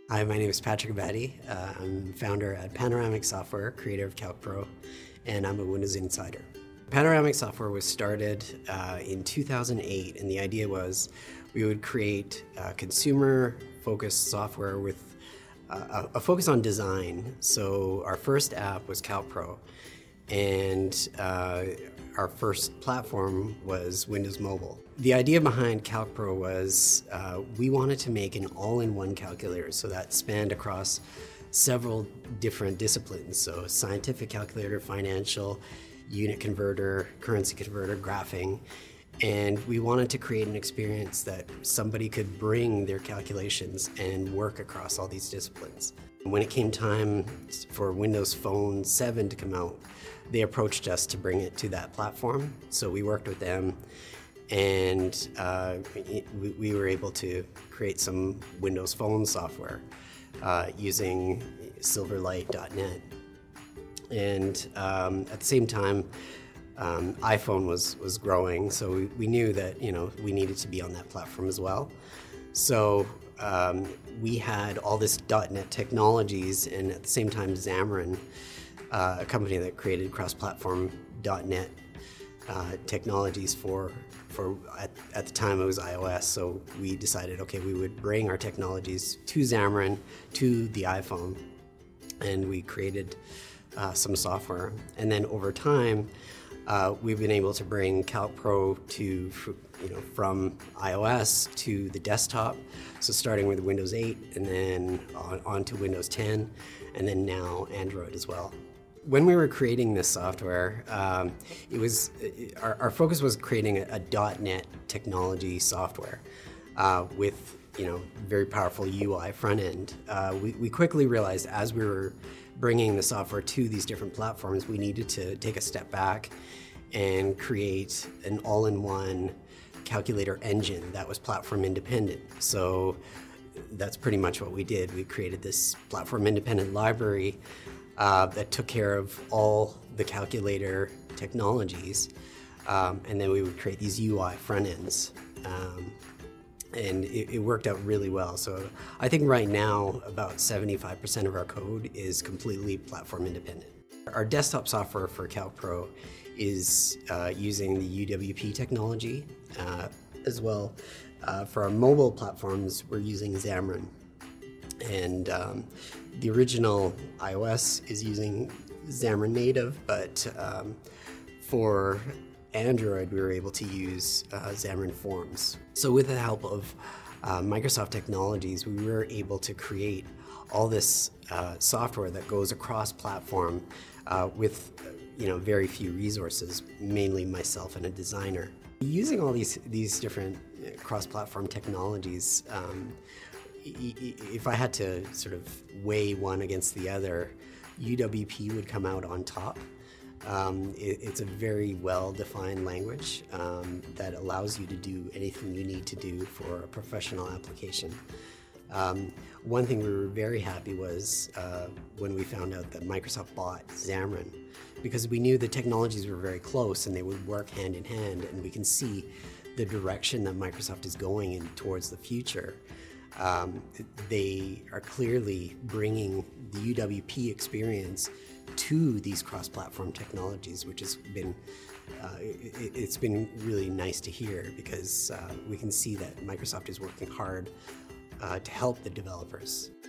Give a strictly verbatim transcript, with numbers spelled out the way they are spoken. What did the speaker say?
Hi, my name is Patrick Abadi. Uh, I'm founder at Panoramic Software, creator of CalcPro, and I'm a Windows Insider. Panoramic Software was started uh, in two thousand eight, and the idea was we would create uh, consumer-focused software with uh, a focus on design. So our first app was CalcPro, and uh, our first platform was Windows Mobile. The idea behind CalcPro was uh, we wanted to make an all-in-one calculator, so that spanned across several different disciplines. So scientific calculator, financial, unit converter, currency converter, graphing. And we wanted to create an experience that somebody could bring their calculations and work across all these disciplines. When it came time for Windows Phone seven to come out, they approached us to bring it to that platform. So we worked with them, and uh, we, we were able to create some Windows Phone software uh, using Silverlight dot net. And um, at the same time, um, iPhone was was growing, so we, we knew that you know we needed to be on that platform as well. So um, we had all this .NET technologies, and at the same time, Xamarin, uh, a company that created cross-platform .NET uh, technologies for for at, at the time it was iOS. So we decided, okay, we would bring our technologies to Xamarin, to the iPhone, and we created uh, some software. And then over time, uh, we've been able to bring CalcPro to, you know, from iOS to the desktop. So starting with Windows eight, and then on, on to Windows ten, and then now Android as well. When we were creating this software, um, it was our, our focus was creating a, a .NET technology software uh, with you know very powerful U I front end. Uh, we, we quickly realized as we were bringing the software to these different platforms, we needed to take a step back and create an all-in-one calculator engine that was platform independent. So that's pretty much what we did. We created this platform independent library Uh, that took care of all the calculator technologies, um, and then we would create these U I front ends, um, and it, it worked out really well. So I think right now about seventy-five percent of our code is completely platform independent. Our desktop software for CalcPro is uh, using the U W P technology uh, as well. Uh, for our mobile platforms, we're using Xamarin. And um, the original iOS is using Xamarin Native, but um, for Android, we were able to use uh, Xamarin Forms. So with the help of uh, Microsoft Technologies, we were able to create all this uh, software that goes across platform uh, with you know very few resources, mainly myself and a designer. Using all these, these different cross-platform technologies, um, if I had to sort of weigh one against the other, U W P would come out on top. Um, it, it's a very well-defined language um, that allows you to do anything you need to do for a professional application. Um, one thing we were very happy was uh, when we found out that Microsoft bought Xamarin, because we knew the technologies were very close and they would work hand in hand, and we can see the direction that Microsoft is going in towards the future. Um, they are clearly bringing the U W P experience to these cross-platform technologies, which has been uh, it, it's been really nice to hear, because uh, we can see that Microsoft is working hard uh, to help the developers.